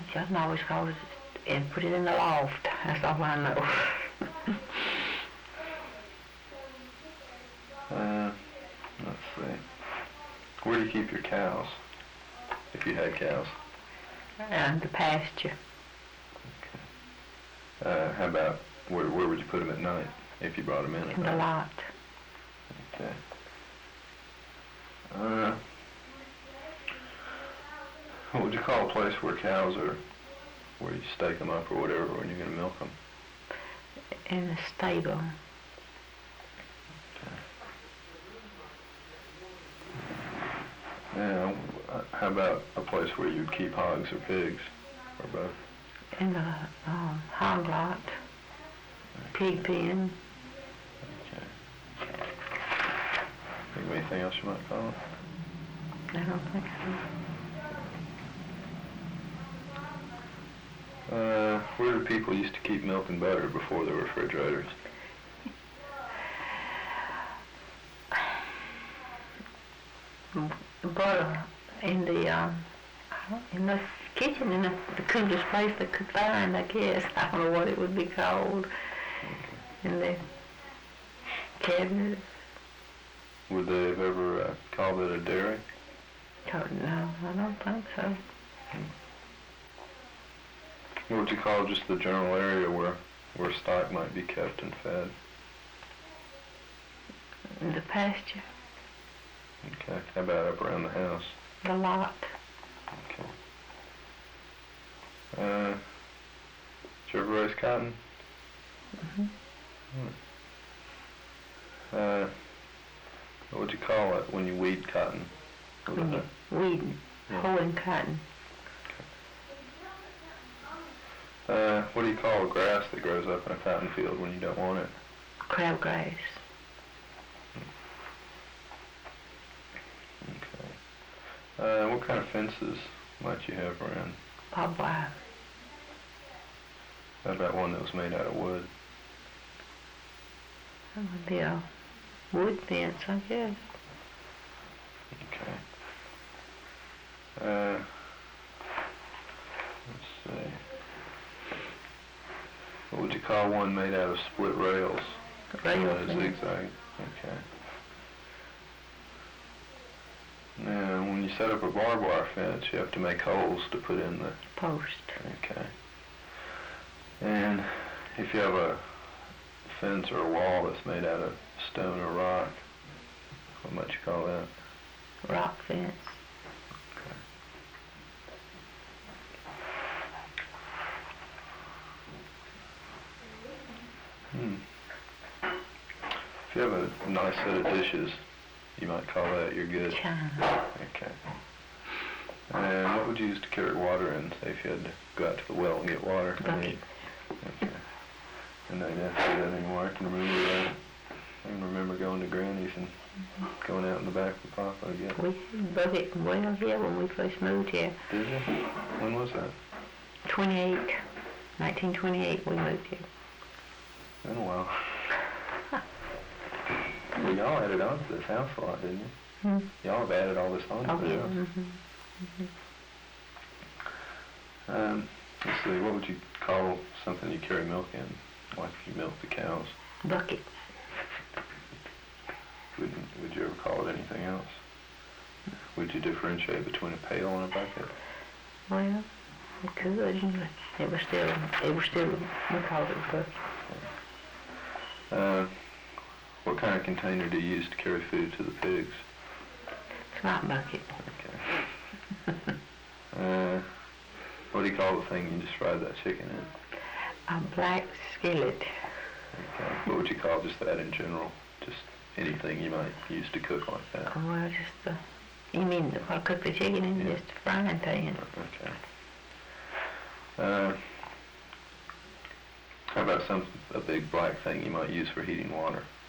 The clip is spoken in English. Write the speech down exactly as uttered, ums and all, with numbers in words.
Y'all can always call it and put it in the loft. That's all I know. uh, let's see. Where do you keep your cows? If you had cows. And the pasture. Okay. Uh, how about where? Where would you put them at night if you brought them in at In night? the lot. Okay. Uh, what would you call a place where cows are, where you stake them up or whatever when you're going to milk them? In the stable. Okay. Yeah. Uh, how about a place where you'd keep hogs or pigs, or both? In the um, hog lot. Pig pen. Okay. Think of anything else you might call it? I don't think so. Uh, where do people used to keep milk and butter before there were refrigerators? Butter in the um, in the kitchen, in the, the coolest place they could find, I guess. I don't know what it would be called. In the cabinet. Would they have ever uh, called it a dairy? Oh, no, I don't think so. What would you call just the general area where where stock might be kept and fed? In the pasture. Okay. How about up around the house? The lot. Okay. Uh, did you ever raise cotton? Mm-hmm. Hmm. Uh, what would you call it when you weed cotton? When you weeding, Yeah. hoeing cotton. Uh, what do you call a grass that grows up in a cotton field when you don't want it? Crabgrass. Okay. Uh, what kind of fences might you have around? Barbed wire. How about one that was made out of wood? That would be a wood fence, I guess. Okay. Uh, let's see. What would you call one made out of split rails? Rail Uh, fence. zigzag. Okay. Now, when you set up a barbed wire fence, you have to make holes to put in the Post. Okay. And if you have a fence or a wall that's made out of stone or rock, what might you call that? Rock fence. Okay. Hmm. If you have a nice set of dishes, you might call that you're good. China. Okay. And what would you use to carry water in, say if you had to go out to the well and get water? Bucket. Okay. And they don't have to do that anymore. I can remember that. I can remember going to Granny's and going out in the back with Papa to get. We had bucket and well here when we first moved here. Did you? When was that? twenty-eight, nineteen twenty-eight we moved here. Been a while. Well, y'all added on to this house a lot, didn't you? Hmm. Y'all have added all this on to Oh, the yeah. house. Mm-hmm. Um, let's see, what would you call something you carry milk in? Like if you milk the cows? Bucket. Would, would you ever call it anything else? Would you differentiate between a pail and a bucket? Well, we could. It was still, it was still, we called it a bucket. Uh, what kind of container do you use to carry food to the pigs? It's not bucket. Okay. uh, what do you call the thing you just fried that chicken in? A black skillet. Okay. What would you call just that in general? Just anything you might use to cook like that? Oh, well, just the, you mean the, what, cook the chicken in? Yeah. Just a frying pan. Okay. Uh, how about some a big black thing you might use for heating water?